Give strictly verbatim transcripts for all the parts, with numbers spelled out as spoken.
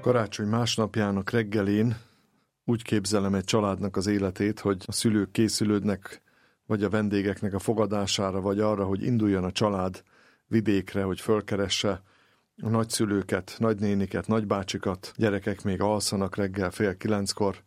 Karácsony másnapjának reggelén úgy képzelem egy családnak az életét, hogy a szülők készülődnek vagy a vendégeknek a fogadására, vagy arra, hogy induljon a család vidékre, hogy fölkeresse a nagyszülőket, nagynéniket, nagybácsikat. Gyerekek még alszanak reggel fél kilenckor,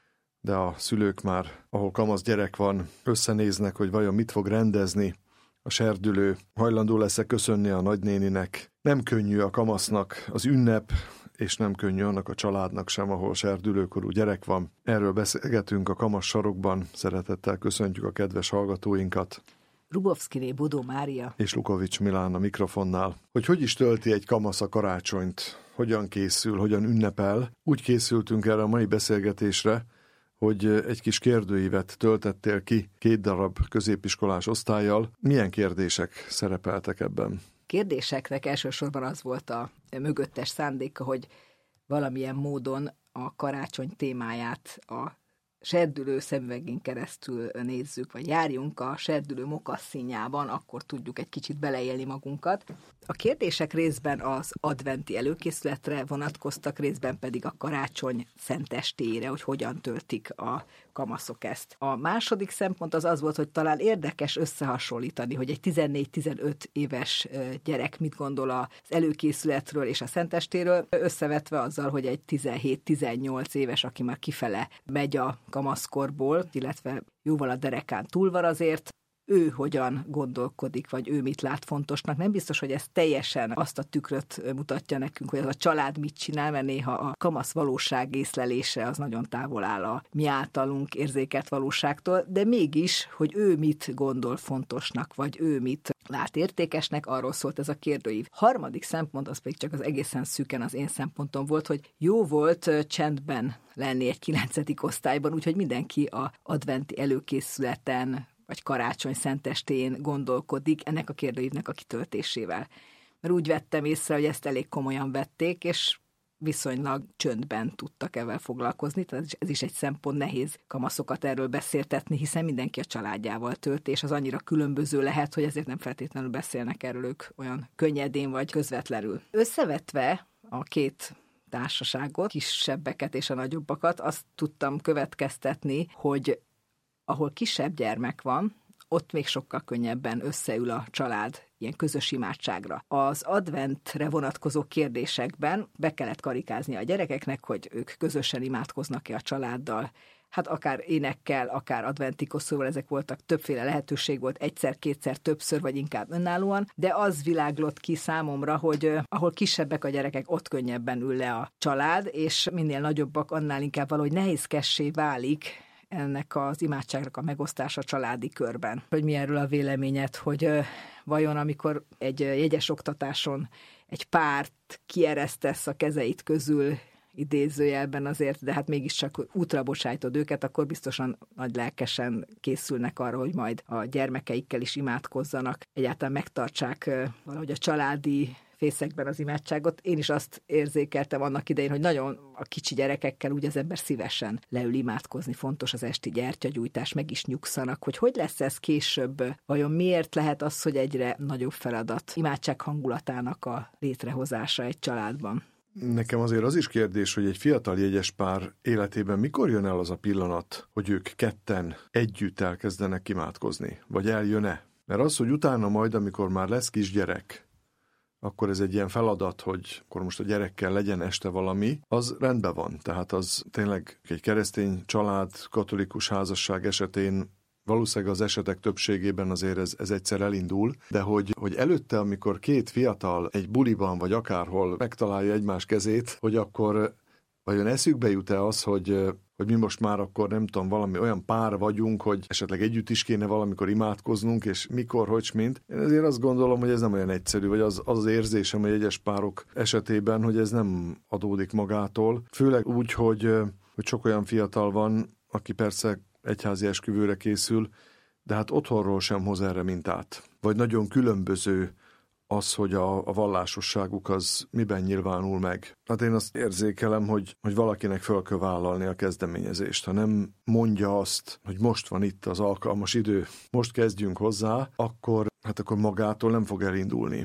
de a szülők már, ahol kamasz gyerek van, összenéznek, hogy vajon mit fog rendezni a serdülő, hajlandó lesz-e köszönni a nagynéninek. Nem könnyű a kamasznak az ünnep, és nem könnyű annak a családnak sem, ahol serdülőkorú gyerek van. Erről beszélgetünk a Kamasz sarokban. Szeretettel köszöntjük a kedves hallgatóinkat. Rubovszkiné Bodó Mária És Lukovics Milán a mikrofonnál. Hogy hogy is tölti egy kamasz a karácsonyt, hogyan készül, hogyan ünnepel. Úgy készültünk erre a mai beszélgetésre, hogy egy kis kérdőívet töltettél ki két darab középiskolás osztállyal. Milyen kérdések szerepeltek ebben? Kérdéseknek elsősorban az volt a mögöttes szándéka, hogy valamilyen módon a karácsony témáját a serdülő szemüvegén keresztül nézzük, vagy járjunk a serdülő mokasszínjában, akkor tudjuk egy kicsit beleélni magunkat. A kérdések részben az adventi előkészületre vonatkoztak, részben pedig a karácsony szentestére, hogy hogyan töltik a kamaszok ezt. A második szempont az az volt, hogy talán érdekes összehasonlítani, hogy egy tizennégy-tizenöt éves gyerek mit gondol az előkészületről és a szentestéről, összevetve azzal, hogy egy tizenhét-tizennyolc éves, aki már kifele megy a kamaszkorból, illetve jóval a derekán túl van azért, ő hogyan gondolkodik, vagy ő mit lát fontosnak. Nem biztos, hogy ez teljesen azt a tükröt mutatja nekünk, hogy az a család mit csinál, mert néha a kamasz valóság észlelése az nagyon távol áll a mi általunk érzékelt valóságtól, de mégis, hogy ő mit gondol fontosnak, vagy ő mit lát értékesnek, arról szólt ez a kérdőív. Harmadik szempont, az pedig csak az egészen szűken az én szempontom volt, hogy jó volt csendben lenni egy kilencedik osztályban, úgyhogy mindenki a adventi előkészületen vagy karácsony szentestén gondolkodik ennek a kérdőívnek a kitöltésével. Mert úgy vettem észre, hogy ezt elég komolyan vették, és viszonylag csöndben tudtak ezzel foglalkozni, tehát ez is egy szempont, nehéz kamaszokat erről beszéltetni, hiszen mindenki a családjával tölt, és az annyira különböző lehet, hogy ezért nem feltétlenül beszélnek erről ők olyan könnyedén vagy közvetlenül. Összevetve a két társaságot, kisebbeket és a nagyobbakat, azt tudtam következtetni, hogy ahol kisebb gyermek van, ott még sokkal könnyebben összeül a család ilyen közös imádságra. Az adventre vonatkozó kérdésekben be kellett karikázni a gyerekeknek, hogy ők közösen imádkoznak-e a családdal. Hát akár énekkel, akár adventikosszóval, ezek voltak, többféle lehetőség volt, egyszer, kétszer, többször, vagy inkább önállóan, de az világlott ki számomra, hogy ahol kisebbek a gyerekek, ott könnyebben ül le a család, és minél nagyobbak, annál inkább valahogy nehézkessé válik ennek az imádságnak a megosztása családi körben. Hogy mi erről a véleményed, hogy ö, vajon amikor egy jegyes oktatáson egy párt kieresztesz a kezeit közül, idézőjelben azért, de hát mégiscsak útra bocsájtod őket, akkor biztosan nagy lelkesen készülnek arra, hogy majd a gyermekeikkel is imádkozzanak, egyáltalán megtartsák ö, valahogy a családi fészekben az imádságot. Én is azt érzékeltem annak idején, hogy nagyon a kicsi gyerekekkel úgy az ember szívesen leül imádkozni, fontos az esti gyertyagyújtás, meg is nyugszanak, hogy hogy lesz ez később, vajon miért lehet az, hogy egyre nagyobb feladat imádság hangulatának a létrehozása egy családban. Nekem azért az is kérdés, hogy egy fiatal jegyes pár életében mikor jön el az a pillanat, hogy ők ketten együtt elkezdenek imádkozni, vagy eljön-e? Mert az, hogy utána majd, amikor már lesz kisgyerek, akkor ez egy ilyen feladat, hogy akkor most a gyerekkel legyen este valami, az rendben van. Tehát az tényleg egy keresztény család, katolikus házasság esetén valószínűleg az esetek többségében azért ez, ez egyszer elindul, de hogy, hogy előtte, amikor két fiatal egy buliban vagy akárhol megtalálja egymás kezét, hogy akkor vajon eszükbe jut-e az, hogy, hogy mi most már akkor nem tudom, valami olyan pár vagyunk, hogy esetleg együtt is kéne valamikor imádkoznunk, és mikor, hogy, mint. Én azért azt gondolom, hogy ez nem olyan egyszerű, vagy az az, az érzésem a jegyes párok esetében, hogy ez nem adódik magától. Főleg úgy, hogy, hogy sok olyan fiatal van, aki persze egyházi esküvőre készül, de hát otthonról sem hoz erre mintát. Vagy nagyon különböző az, hogy a, a vallásosságuk az miben nyilvánul meg. Hát én azt érzékelem, hogy, hogy valakinek föl kell vállalni a kezdeményezést. Ha nem mondja azt, hogy most van itt az alkalmas idő, most kezdjünk hozzá, akkor, hát akkor magától nem fog elindulni.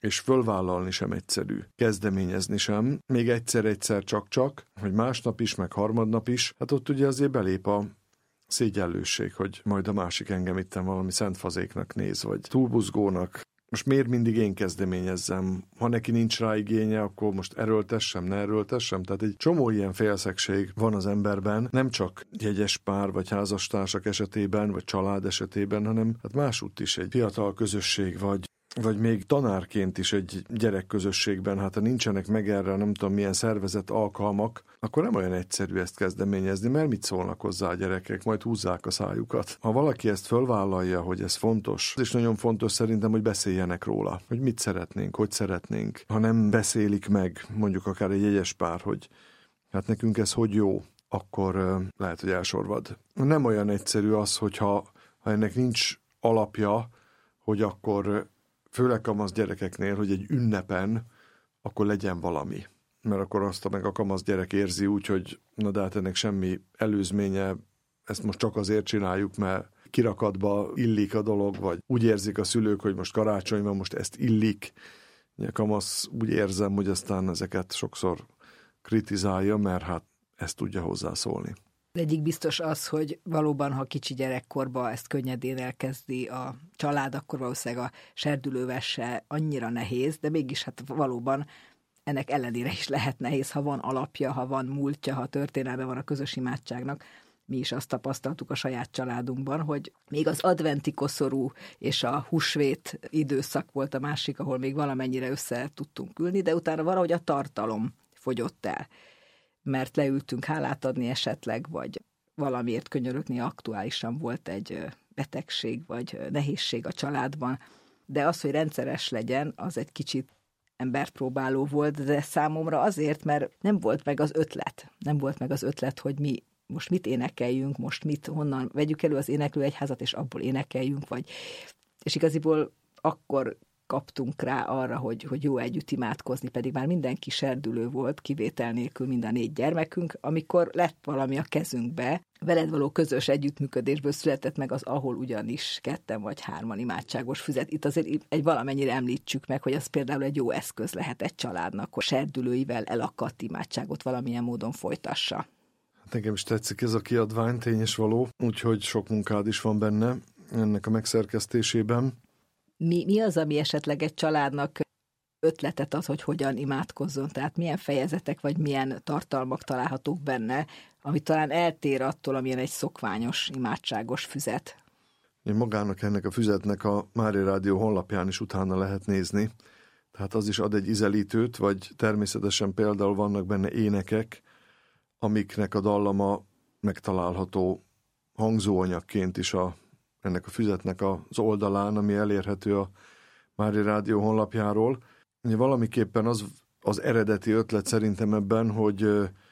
és fölvállalni sem egyszerű, kezdeményezni sem, még egyszer-egyszer csak-csak, hogy másnap is, meg harmadnap is, hát ott ugye azért belép a szégyellőség, hogy majd a másik engem itten valami szentfazéknak néz, vagy túlbuzgónak. Most miért mindig én kezdeményezzem? Ha neki nincs rá igénye, akkor most erőltessem, ne erőltessem? Tehát egy csomó ilyen félszegség van az emberben, nem csak jegyes pár, vagy házastársak esetében, vagy család esetében, hanem hát másútt is egy fiatal közösség, vagy vagy még tanárként is egy gyerekközösségben, hát ha nincsenek meg erre, nem tudom milyen szervezett alkalmak, akkor nem olyan egyszerű ezt kezdeményezni, mert mit szólnak hozzá a gyerekek, majd húzzák a szájukat. Ha valaki ezt fölvállalja, hogy ez fontos, és nagyon fontos szerintem, hogy beszéljenek róla, hogy mit szeretnénk, hogy szeretnénk. Ha nem beszélik meg, mondjuk akár egy jegyes pár, hogy hát nekünk ez hogy jó, akkor lehet, hogy elsorvad. Nem olyan egyszerű az, hogyha ha ennek nincs alapja, hogy akkor főleg kamasz gyerekeknél, hogy egy ünnepen akkor legyen valami. Mert akkor azt meg a kamasz gyerek érzi úgy, hogy na de hát ennek semmi előzménye, ezt most csak azért csináljuk, mert kirakatba illik a dolog, vagy úgy érzik a szülők, hogy most karácsony van, most ezt illik. A kamasz úgy érzem, hogy aztán ezeket sokszor kritizálja, mert hát ezt tudja hozzászólni. Egyik biztos az, hogy valóban, ha kicsi gyerekkorban ezt könnyedén elkezdi a család, akkor valószínűleg a serdülővel se annyira nehéz, de mégis hát valóban ennek ellenére is lehet nehéz, ha van alapja, ha van múltja, ha történelme van a közös imádságnak. Mi is azt tapasztaltuk a saját családunkban, hogy még az adventi koszorú és a húsvét időszak volt a másik, ahol még valamennyire össze tudtunk ülni, de utána valahogy a tartalom fogyott el. Mert leültünk hálát adni esetleg, vagy valamiért könyörögni, aktuálisan volt egy betegség, vagy nehézség a családban. De az, hogy rendszeres legyen, az egy kicsit emberpróbáló volt, de számomra azért, mert nem volt meg az ötlet. Nem volt meg az ötlet, hogy mi most mit énekeljünk, most mit, honnan vegyük elő az éneklőegyházat, és abból énekeljünk, vagy... És igaziból akkor kaptunk rá arra, hogy, hogy jó együtt imádkozni, pedig már mindenki serdülő volt, kivétel nélkül mind a négy gyermekünk, amikor lett valami a kezünkbe, veled való közös együttműködésből született meg az, ahol ugyanis ketten vagy hárman imádságos füzet. Itt azért egy valamennyire említsük meg, hogy az például egy jó eszköz lehet egy családnak, hogy serdülőivel elakadt imádságot valamilyen módon folytassa. Hát nekem is tetszik ez a kiadvány, tény és való, úgyhogy sok munkád is van benne ennek a megszerkesztésében. Mi, mi az, ami esetleg egy családnak ötletet ad, hogy hogyan imádkozzon? Tehát milyen fejezetek, vagy milyen tartalmak találhatók benne, ami talán eltér attól, amilyen egy szokványos, imádságos füzet? Magának ennek a füzetnek a Mária Rádió honlapján is utána lehet nézni. Tehát az is ad egy ízelítőt, vagy természetesen például vannak benne énekek, amiknek a dallama megtalálható hangzóanyagként is a ennek a füzetnek az oldalán, ami elérhető a Mária Rádió honlapjáról. Valamiképpen az, az eredeti ötlet szerintem ebben, hogy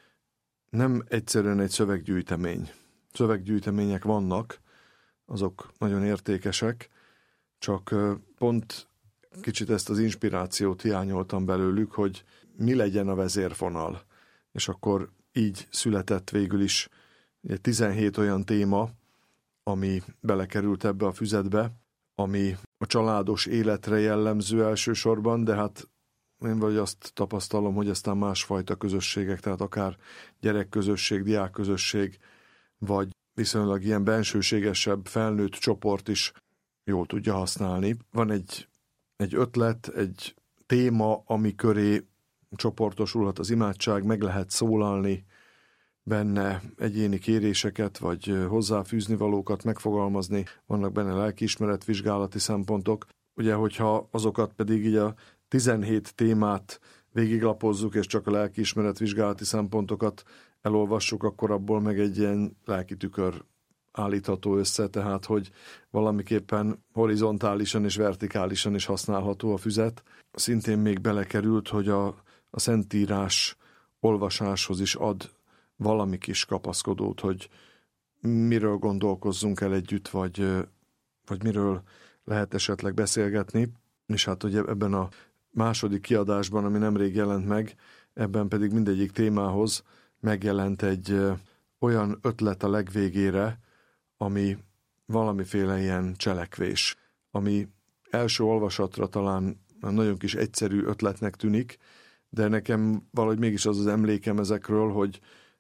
nem egyszerűen egy szöveggyűjtemény. Szöveggyűjtemények vannak, azok nagyon értékesek, csak pont kicsit ezt az inspirációt hiányoltam belőlük, hogy mi legyen a vezérfonal. És akkor így született végül is tizenhét olyan téma, ami belekerült ebbe a füzetbe, ami a családos életre jellemző elsősorban, de hát én vagy azt tapasztalom, hogy aztán másfajta közösségek, tehát akár gyerekközösség, diákközösség, vagy viszonylag ilyen bensőségesebb felnőtt csoport is jól tudja használni. Van egy, egy ötlet, egy téma, ami köré csoportosulhat az imádság, meg lehet szólalni benne, egyéni kéréseket, vagy hozzáfűzni valókat megfogalmazni, vannak benne lelkiismeretvizsgálati szempontok. Ugye, hogyha azokat pedig így a tizenhét témát végiglapozzuk, és csak a lelkiismeretvizsgálati szempontokat elolvassuk, akkor abból meg egy ilyen lelki tükör állítható össze, tehát hogy valamiképpen horizontálisan és vertikálisan is használható a füzet. Szintén még belekerült, hogy a, a Szentírás olvasáshoz is ad valami kis kapaszkodót, hogy miről gondolkozzunk el együtt, vagy, vagy miről lehet esetleg beszélgetni. És hát ugye ebben a második kiadásban, ami nemrég jelent meg, ebben pedig mindegyik témához megjelent egy olyan ötlet a legvégére, ami valamiféle ilyen cselekvés, ami első olvasatra talán nagyon kis egyszerű ötletnek tűnik, de nekem valahogy mégis az az emlékem ezekről, hogy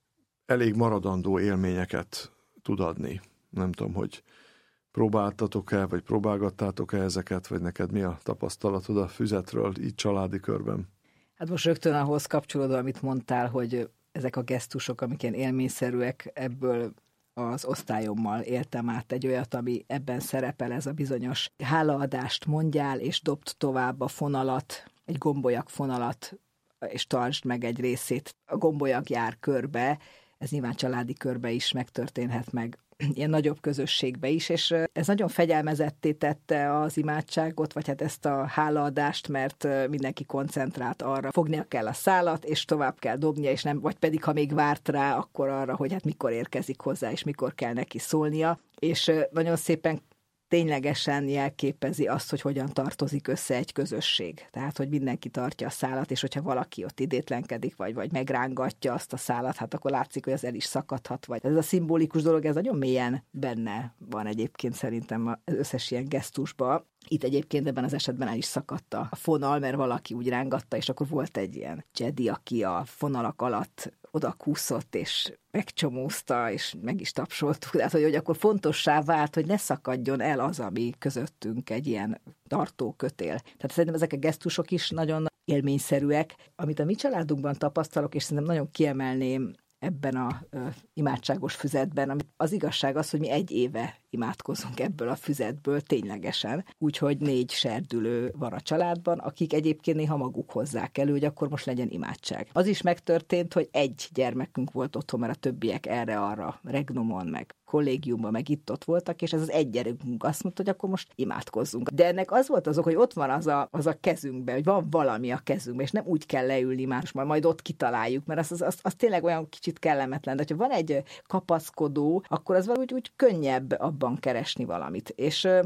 elég maradandó élményeket tud adni. Nem tudom, hogy próbáltatok-e, vagy próbálgattátok-e ezeket, vagy neked mi a tapasztalatod a füzetről így családi körben? Hát most rögtön ahhoz kapcsolódva, amit mondtál, hogy ezek a gesztusok, amik ilyen élményszerűek, ebből az osztályommal éltem át egy olyat, ami ebben szerepel, ez a bizonyos hálaadást mondjál, és dobd tovább a fonalat, egy gombolyak fonalat, és tartsd meg egy részét. A gombolyak jár körbe, ez nyilván családi körbe is megtörténhet meg, ilyen nagyobb közösségbe is, és ez nagyon fegyelmezetté tette az imádságot, vagy hát ezt a hálaadást, mert mindenki koncentrált arra, fognia kell a szálat, és tovább kell dobnia, és nem, vagy pedig ha még várt rá, akkor arra, hogy hát mikor érkezik hozzá, és mikor kell neki szólnia, és nagyon szépen ténylegesen jelképezi azt, hogy hogyan tartozik össze egy közösség. Tehát, hogy mindenki tartja a szálat, és hogyha valaki ott idétlenkedik, vagy, vagy megrángatja azt a szálat, hát akkor látszik, hogy az el is szakadhat. Vagy ez a szimbolikus dolog, ez nagyon mélyen benne van egyébként szerintem az összes ilyen gesztusban. Itt egyébként ebben az esetben el is szakadt a fonal, mert valaki úgy rángatta, és akkor volt egy ilyen Jedi, aki a fonalak alatt oda kúszott, és megcsomózta, és meg is tapsoltuk. Tehát, hogy, hogy akkor fontossá vált, hogy ne szakadjon el az, ami közöttünk egy ilyen tartókötél. Tehát szerintem ezek a gesztusok is nagyon élményszerűek. Amit a mi családunkban tapasztalok, és szerintem nagyon kiemelném ebben a ö, imádságos füzetben, amit az igazság az, hogy mi egy éve imádkozunk ebből a füzetből ténylegesen, úgyhogy négy serdülő van a családban, akik egyébként néha maguk hozzák elő, hogy akkor most legyen imádság. Az is megtörtént, hogy egy gyermekünk volt otthon, mert a többiek erre-arra, Regnomon, meg kollégiumban, meg itt-ott voltak, és ez az egy gyerekünk azt mondta, hogy akkor most imádkozzunk. De ennek az volt az ok, hogy ott van az a, az a kezünkben, hogy van valami a kezünkben, és nem úgy kell leülni már, majd, majd ott kitaláljuk, mert az, az, az, az tényleg olyan kicsit kellemetlen. De ha van egy kapaszkodó, akkor az valahogy úgy könnyebb abban keresni valamit. És ö,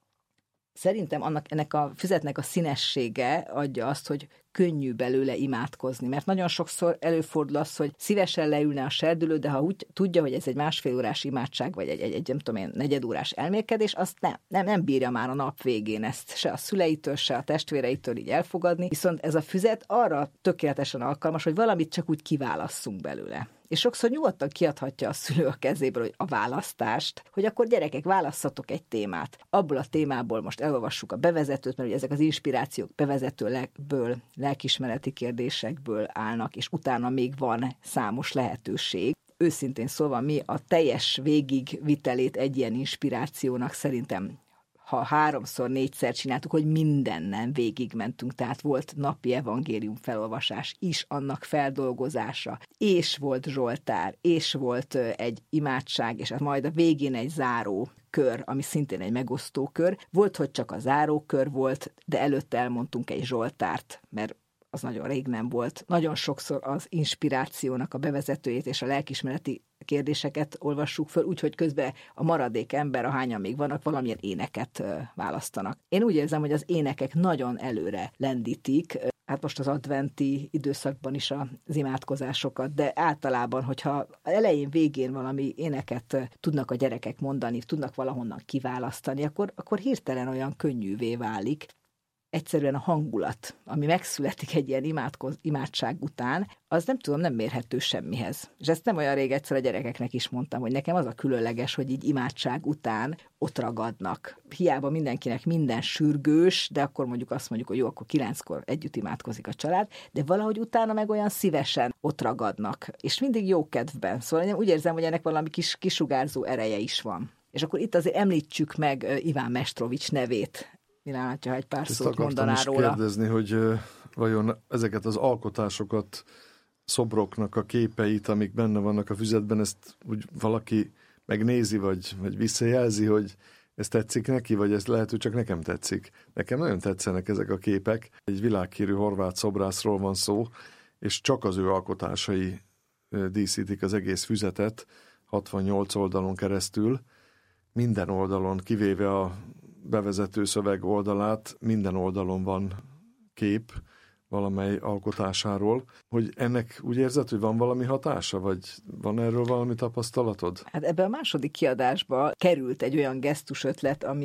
szerintem annak, ennek a füzetnek a színessége adja azt, hogy könnyű belőle imádkozni, mert nagyon sokszor előfordul az, hogy szívesen leülne a serdülő, de ha úgy tudja, hogy ez egy másfél órás imádság, vagy egy, egy, egy nem tudom én, negyedórás elmélkedés, azt nem, nem, nem bírja már a nap végén ezt se a szüleitől, se a testvéreitől így elfogadni, viszont ez a füzet arra tökéletesen alkalmas, hogy valamit csak úgy kiválasszunk belőle. És sokszor nyugodtan kiadhatja a szülő a kezéből, hogy a választást, hogy akkor gyerekek, válasszatok egy témát. Abból a témából most elolvassuk a bevezetőt, mert ugye ezek az inspirációk bevezetőből, lelkismereti kérdésekből állnak, és utána még van számos lehetőség. Őszintén szólva, mi a teljes végigvitelét egy ilyen inspirációnak szerintem, ha háromszor, négyszer csináltuk, hogy mindennen végigmentünk, tehát volt napi evangélium felolvasás is, annak feldolgozása, és volt zsoltár, és volt egy imádság, és majd a végén egy záró kör, ami szintén egy megosztó kör. Volt, hogy csak a záró kör volt, de előtte elmondtunk egy zsoltárt, mert az nagyon rég nem volt. Nagyon sokszor az inspirációnak a bevezetőjét és a lelkismereti kérdéseket olvassuk föl, úgyhogy közben a maradék ember, ahányan még vannak, valamilyen éneket választanak. Én úgy érzem, hogy az énekek nagyon előre lendítik, hát most az adventi időszakban is az imádkozásokat, de általában, hogyha elején, végén valami éneket tudnak a gyerekek mondani, tudnak valahonnan kiválasztani, akkor, akkor hirtelen olyan könnyűvé válik. Egyszerűen a hangulat, ami megszületik egy ilyen imádkoz, imádság után, az nem tudom, nem mérhető semmihez. És ezt nem olyan rég egyszer a gyerekeknek is mondtam, hogy nekem az a különleges, hogy így imádság után ott ragadnak. Hiába mindenkinek minden sürgős, de akkor mondjuk azt mondjuk, hogy jó, akkor kilenckor együtt imádkozik a család, de valahogy utána meg olyan szívesen ott ragadnak. És mindig jó kedvben. Szóval én úgy érzem, hogy ennek valami kis kisugárzó ereje is van. És akkor itt azért említsük meg Iván Mestrovics nevét. Milán, ha egy pár Ezt szót mondaná is róla. kérdezni, hogy uh, vajon ezeket az alkotásokat, szobroknak a képeit, amik benne vannak a füzetben, ezt úgy valaki megnézi, vagy, vagy visszajelzi, hogy ez tetszik neki, vagy ez lehet, hogy csak nekem tetszik. Nekem nagyon tetszenek ezek a képek. Egy világhírű horvát szobrászról van szó, és csak az ő alkotásai díszítik az egész füzetet, hatvannyolc oldalon keresztül. Minden oldalon, kivéve a bevezető szöveg oldalát, minden oldalon van kép valamely alkotásáról, hogy ennek úgy érzed, hogy van valami hatása, vagy van erről valami tapasztalatod? Hát ebben a második kiadásba került egy olyan gesztus ötlet, ami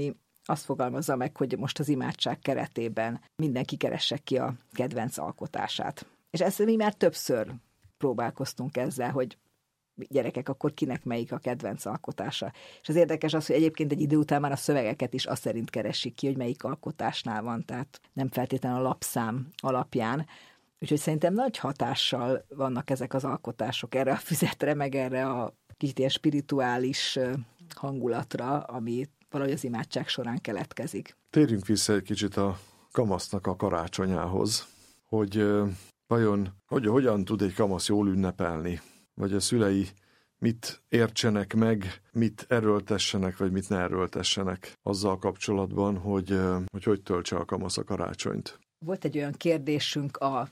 azt fogalmazza meg, hogy most az imádság keretében mindenki keresse ki a kedvenc alkotását. És ezt mi már többször próbálkoztunk ezzel, hogy gyerekek, akkor kinek melyik a kedvenc alkotása. És az érdekes az, hogy egyébként egy idő után már a szövegeket is azt szerint keresik ki, hogy melyik alkotásnál van, tehát nem feltétlenül a lapszám alapján. Úgyhogy szerintem nagy hatással vannak ezek az alkotások erre a füzetre, meg erre a kicsit ilyen spirituális hangulatra, ami valahogy az imádság során keletkezik. Térjünk vissza egy kicsit a kamasznak a karácsonyához, hogy vajon hogy, hogyan tud egy kamasz jól ünnepelni, vagy a szülei mit értsenek meg, mit erőltessenek, vagy mit ne erőltessenek azzal kapcsolatban, hogy hogy, hogy töltse a kamasz a karácsonyt. Volt egy olyan kérdésünk a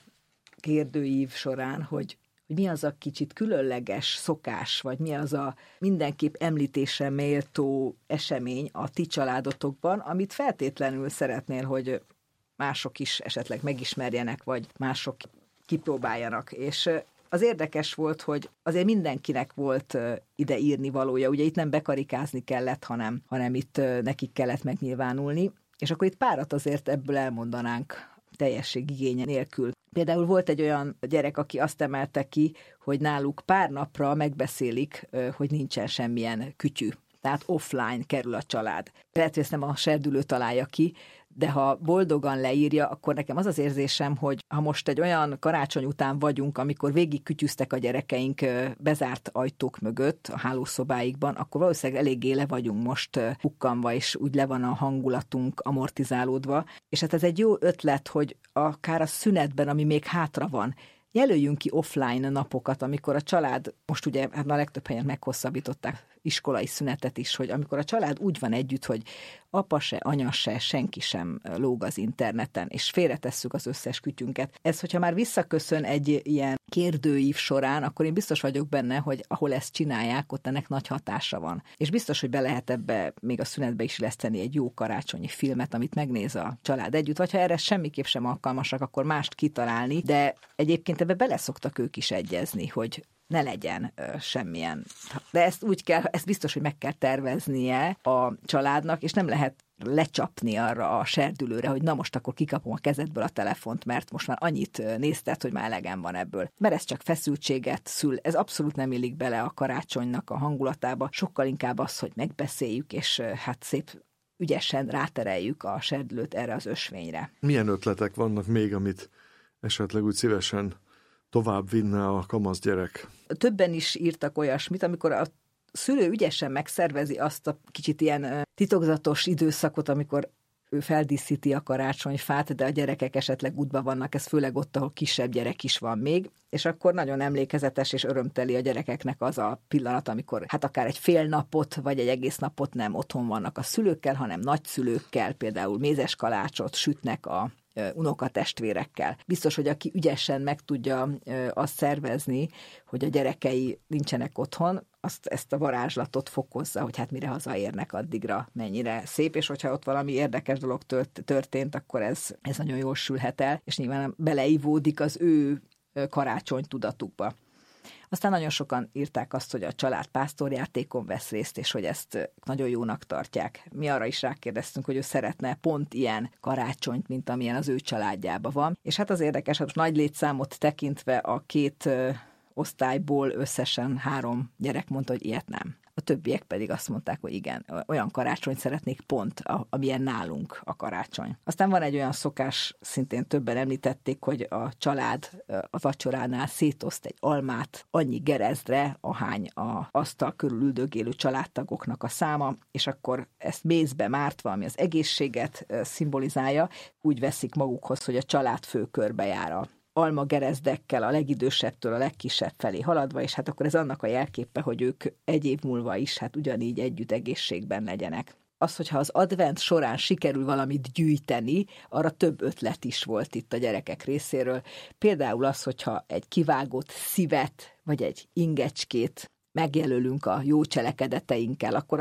kérdőív során, hogy, hogy mi az a kicsit különleges szokás, vagy mi az a mindenképp említésre méltó esemény a ti családotokban, amit feltétlenül szeretnél, hogy mások is esetleg megismerjenek, vagy mások kipróbáljanak. És az érdekes volt, hogy azért mindenkinek volt ide írni valója. Ugye itt nem bekarikázni kellett, hanem, hanem itt nekik kellett megnyilvánulni. És akkor itt párat azért ebből elmondanánk teljesség igénye nélkül. Például volt egy olyan gyerek, aki azt emelte ki, hogy náluk pár napra megbeszélik, hogy nincsen semmilyen kütyű. Tehát offline kerül a család. Lehet, hogy ezt nem a serdülő találja ki, de ha boldogan leírja, akkor nekem az az érzésem, hogy ha most egy olyan karácsony után vagyunk, amikor végig kütyüztek a gyerekeink bezárt ajtók mögött a hálószobáikban, akkor valószínűleg eléggé le vagyunk most hukkanva, és úgy le van a hangulatunk amortizálódva. És hát ez egy jó ötlet, hogy akár a szünetben, ami még hátra van, jelöljünk ki offline napokat, amikor a család, most ugye hát a legtöbb helyen meghosszabbították iskolai szünetet is, hogy amikor a család úgy van együtt, hogy apa se, anya se, senki sem lóg az interneten, és félretesszük az összes kütyünket. Ez, hogyha már visszaköszön egy ilyen kérdőív során, akkor én biztos vagyok benne, hogy ahol ezt csinálják, ott ennek nagy hatása van. És biztos, hogy be lehet ebbe még a szünetbe is illeszteni egy jó karácsonyi filmet, amit megnéz a család együtt, vagy ha erre semmiképp sem alkalmasak, akkor mást kitalálni, de egyébként ebbe bele szoktak ők is egyezni, hogy ne legyen ö, semmilyen. De ezt úgy kell, ezt biztos, hogy meg kell terveznie a családnak, és nem lehet lecsapni arra a serdülőre, hogy na most akkor kikapom a kezedből a telefont, mert most már annyit nézted, hogy már elegem van ebből. Mert ez csak feszültséget szül. Ez abszolút nem illik bele a karácsonynak a hangulatába. Sokkal inkább az, hogy megbeszéljük, és hát szép ügyesen rátereljük a serdülőt erre az ösvényre. Milyen ötletek vannak még, amit esetleg úgy szívesen tovább vinne a kamasz gyerek? Többen is írtak olyasmit, amikor a szülő ügyesen megszervezi azt a kicsit ilyen titokzatos időszakot, amikor ő feldíszíti a karácsonyfát, de a gyerekek esetleg útban vannak, ez főleg ott, ahol kisebb gyerek is van még, és akkor nagyon emlékezetes és örömteli a gyerekeknek az a pillanat, amikor hát akár egy fél napot, vagy egy egész napot nem otthon vannak a szülőkkel, hanem nagyszülőkkel, például mézes kalácsot sütnek a unokatestvérekkel. Biztos, hogy aki ügyesen meg tudja azt szervezni, hogy a gyerekei nincsenek otthon, azt ezt a varázslatot fokozza, hogy hát mire hazaérnek addigra mennyire szép, és hogyha ott valami érdekes dolog tört, történt, akkor ez, ez nagyon jól sülhet el, és nyilván beleivódik az ő karácsony tudatukba. Aztán nagyon sokan írták azt, hogy a család pásztorjátékon vesz részt, és hogy ezt nagyon jónak tartják. Mi arra is rákérdeztünk, hogy ő szeretne pont ilyen karácsonyt, mint amilyen az ő családjában van. És hát az érdekes, hogy nagy létszámot tekintve a két ö, osztályból összesen három gyerek mondta, hogy ilyet nem. A többiek pedig azt mondták, hogy igen, olyan karácsonyt szeretnék pont, amilyen nálunk a karácsony. Aztán van egy olyan szokás, szintén többen említették, hogy a család a vacsoránál szétoszt egy almát annyi gerezdre, ahány a asztal körül üldögélő családtagoknak a száma, és akkor ezt mézbe mártva, ami az egészséget szimbolizálja, úgy veszik magukhoz, hogy a család főkörbe jár a alma gerezdekkel a legidősebbtől a legkisebb felé haladva, és hát akkor ez annak a jelképe, hogy ők egy év múlva is hát ugyanígy együtt egészségben legyenek. Az, hogyha az advent során sikerül valamit gyűjteni, arra több ötlet is volt itt a gyerekek részéről. Például az, hogyha egy kivágott szívet, vagy egy ingecskét megjelölünk a jó cselekedeteinkkel, akkor azt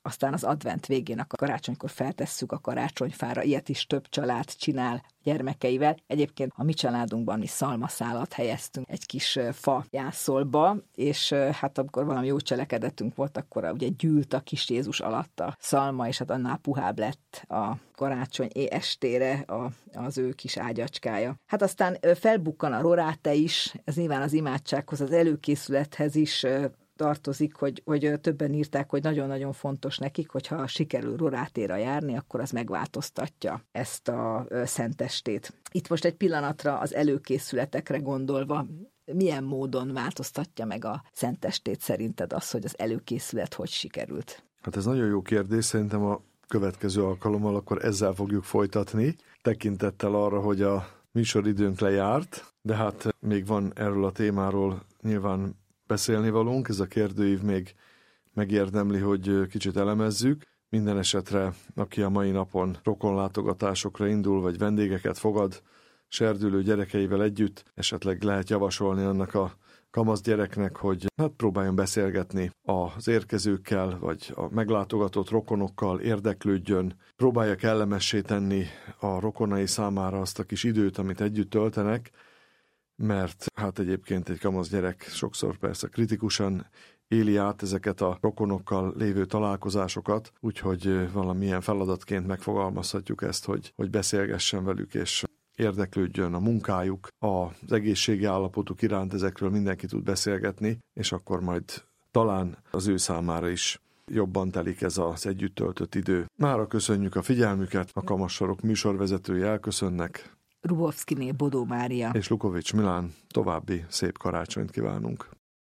aztán az advent végén, a karácsonykor feltesszük a karácsonyfára, ilyet is több család csinál gyermekeivel. Egyébként a mi családunkban mi szalmaszálat helyeztünk egy kis fa jászolba, és hát amikor valami jó cselekedetünk volt, akkor ugye gyűlt a kis Jézus alatt a szalma, és hát annál puhább lett a karácsony estére a, az ő kis ágyacskája. Hát aztán felbukkan a roráte is, ez nyilván az imádsághoz, az előkészülethez is tartozik, hogy, hogy többen írták, hogy nagyon-nagyon fontos nekik, hogyha sikerül rorátéra járni, akkor az megváltoztatja ezt a szentestét. Itt most egy pillanatra az előkészületekre gondolva, milyen módon változtatja meg a szentestét szerinted az, hogy az előkészület hogy sikerült? Hát ez nagyon jó kérdés, szerintem a következő alkalommal akkor ezzel fogjuk folytatni, tekintettel arra, hogy a műsoridőnk lejárt, de hát még van erről a témáról nyilván beszélni valónk, ez a kérdőív még megérdemli, hogy kicsit elemezzük. Minden esetre, aki a mai napon rokonlátogatásokra indul, vagy vendégeket fogad, serdülő gyerekeivel együtt, esetleg lehet javasolni annak a kamasz gyereknek, hogy hát próbáljon beszélgetni az érkezőkkel, vagy a meglátogatott rokonokkal, érdeklődjön, próbálja kellemessé tenni a rokonai számára azt a kis időt, amit együtt töltenek, mert hát egyébként egy kamasz gyerek sokszor persze kritikusan éli át ezeket a rokonokkal lévő találkozásokat, úgyhogy valamilyen feladatként megfogalmazhatjuk ezt, hogy, hogy beszélgessen velük, és érdeklődjön a munkájuk, az egészségi állapotuk iránt, ezekről mindenki tud beszélgetni, és akkor majd talán az ő számára is jobban telik ez az együtt töltött idő. Mára köszönjük a figyelmüket, a Kamassarok műsorvezetői elköszönnek. Rubovszkiné Bodó Mária és Lukovics Milán, további szép karácsonyt kívánunk.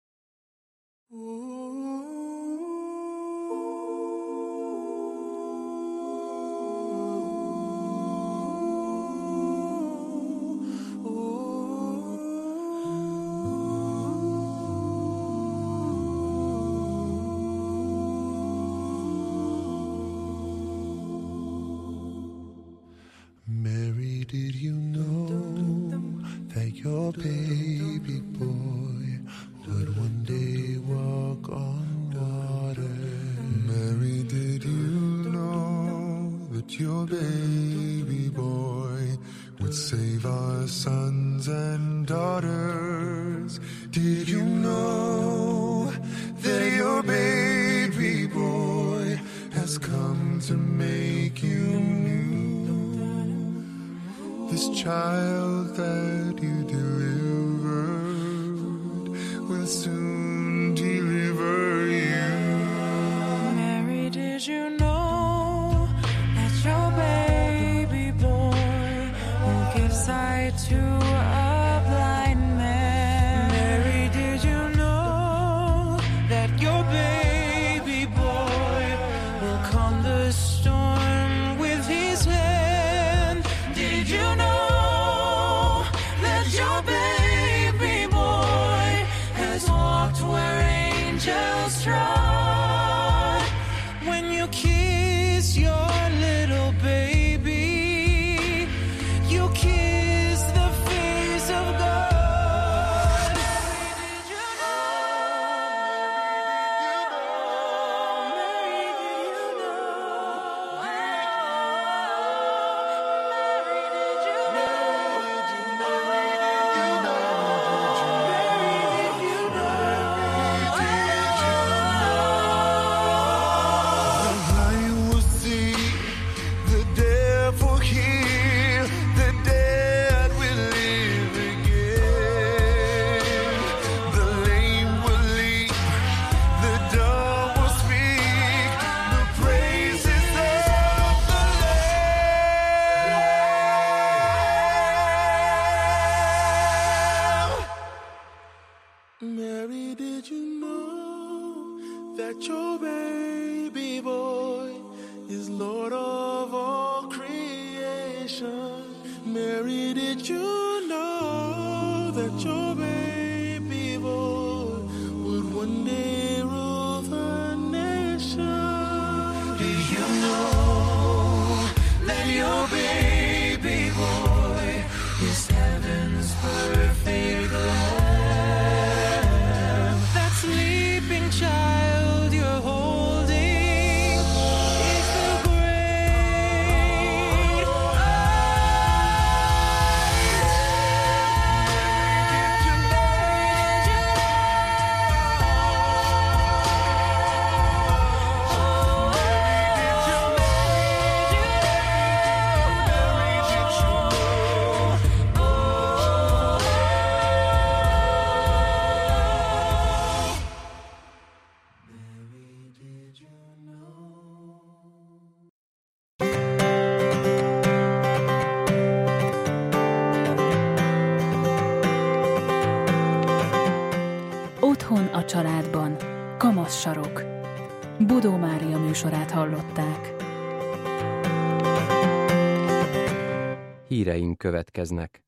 Did you know that your baby boy would one day walk on water? Mary, did you know that your baby boy would save our sons and daughters? Did you know that your baby boy has come to make you new? This child that you delivered will soon deliver you. Mary, did you know that your baby boy will give sight to a blind man? Mary, did you know that your baby boy will calm the storm with his hand? Did you know that your baby boy has walked where angels trod? When you kiss your little baby, you kiss the face of God. Did you know? Mary, did you know? Mary, did you know? The blind will see, the deaf will hear, the dead will live again. The lame will leap, the dumb will speak, the praises of the Lamb. Mary, did you know that your baby boy is Lord of all creation? Mary, did you know that your baby boy would one day rule the nation? Did you know that your baby boy is heaven's perfect lamb? that sleeping child you're holding a családban, Kamasz sarok. Bodó Mária műsorát hallották. Híreink következnek.